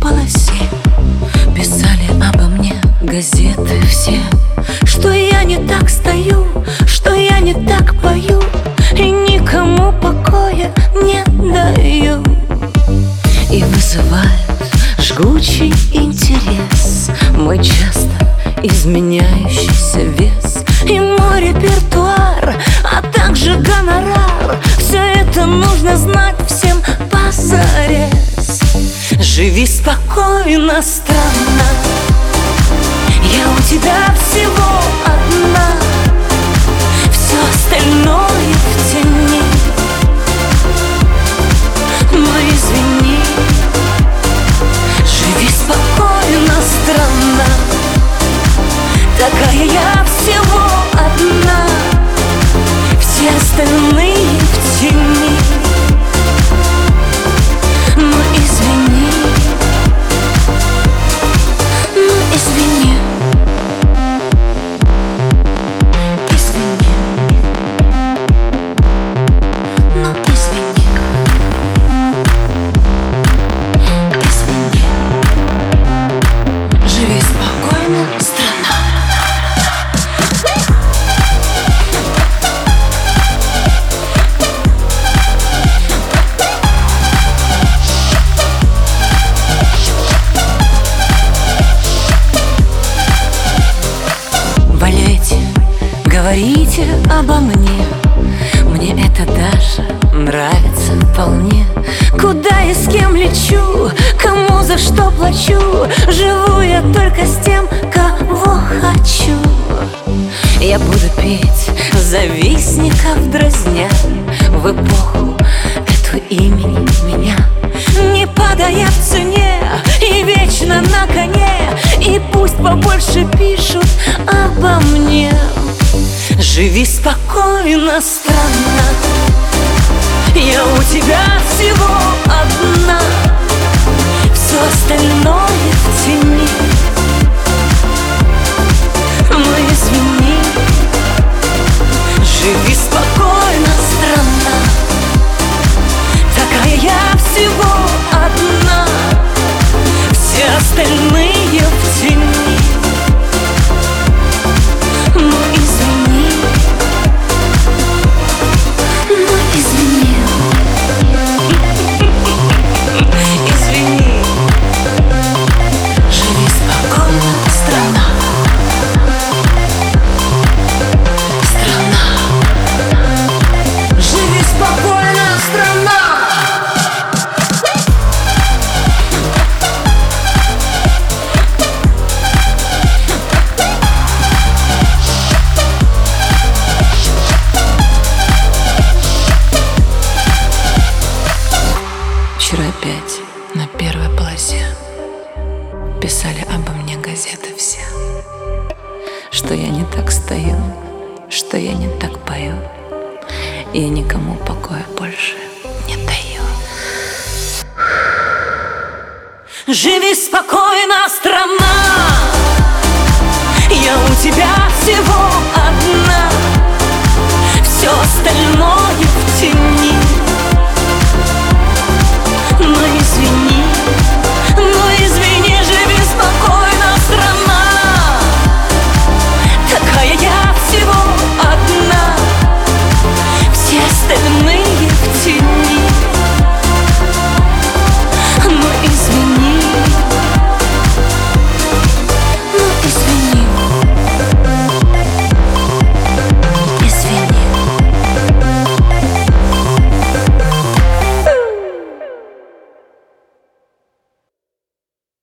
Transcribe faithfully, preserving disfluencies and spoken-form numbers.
полосе писали обо мне газеты все, что я не так стою, что я не так пою и никому покоя не даю. И вызывает жгучий интерес мой часто изменяющийся вес и мой репертуар, а также гонорар. Все это нужно знать всем позарез. Живи спокойно, страна, я у тебя всего одна, все остальное в тени. Но извини, живи спокойно, страна, такая я всего одна, все остальные в тени. Ну извини, ну извини, извини, ну извини, извини. Живи спокойно, страна. Говорите обо мне, мне это даже нравится вполне. Куда и с кем лечу, кому за что плачу, живу я только с тем, кого хочу. Я буду петь завистников дразня в эпоху эту имени меня, не падая в цене и вечно на коне. И пусть побольше пишут обо мне. Живи спокойно, страна, я у тебя всего одна, все остальное в тени. Но извини, живи спокойно, страна, такая я всего одна, все остальные в тени. Ну извини, ну извини, извини. Живи спокойно, страна, страна. Живи спокойно, страна. Вчера опять на первой полосе писали обо мне газеты все, что я не так стою, что я не так пою, и я никому покоя больше не даю. Живи спокойно, страна, я у тебя всего одна,